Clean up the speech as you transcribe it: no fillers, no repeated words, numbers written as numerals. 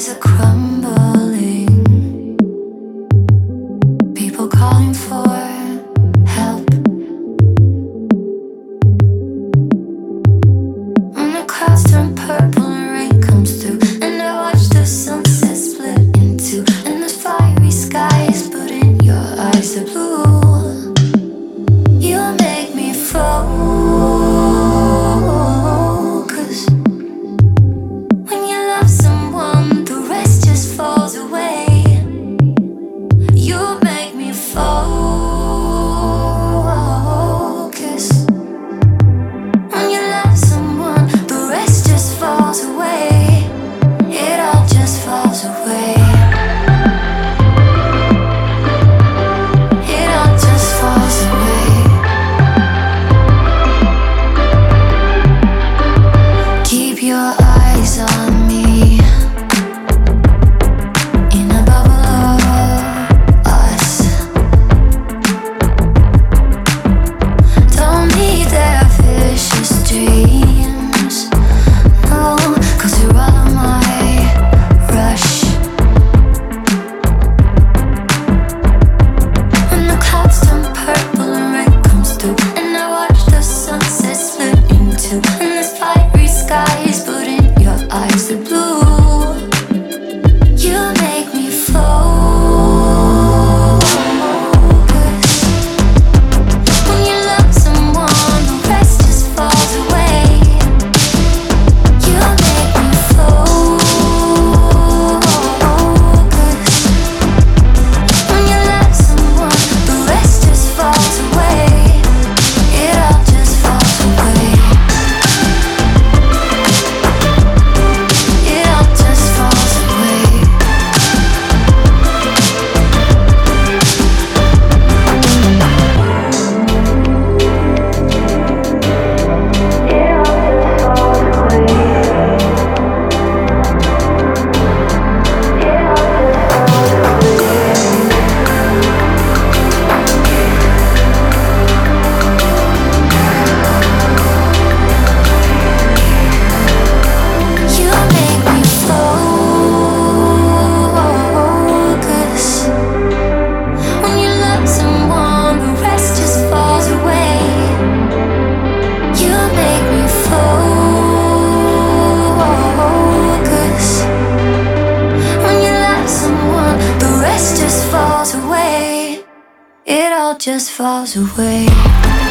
are crumbling. People calling for help. When the clouds turn purple and rain comes through, and I watch the sunset split in two, and the fiery skies, but in your eyes are blue. You make me focus. When you love someone, the rest just falls away. You make me focus. When you love someone, the rest just falls away. It all just falls away. It all just falls away. Keep your eyes on me, in a bubble of us. Don't need their vicious dreams, no, 'cause you're all on my rush. When the clouds turn purple and rain comes through, and I watch the sunset split in two, and there's fiery skies, but in your eyes are blue. You make me focus. When you love someone, the rest just falls away. You make me focus. When you love someone, the rest just falls away. It all just falls away. It all just falls away. You make me focus. When you love someone, the rest just falls away. You make me focus. When you love someone, the rest just falls away. It all just falls away.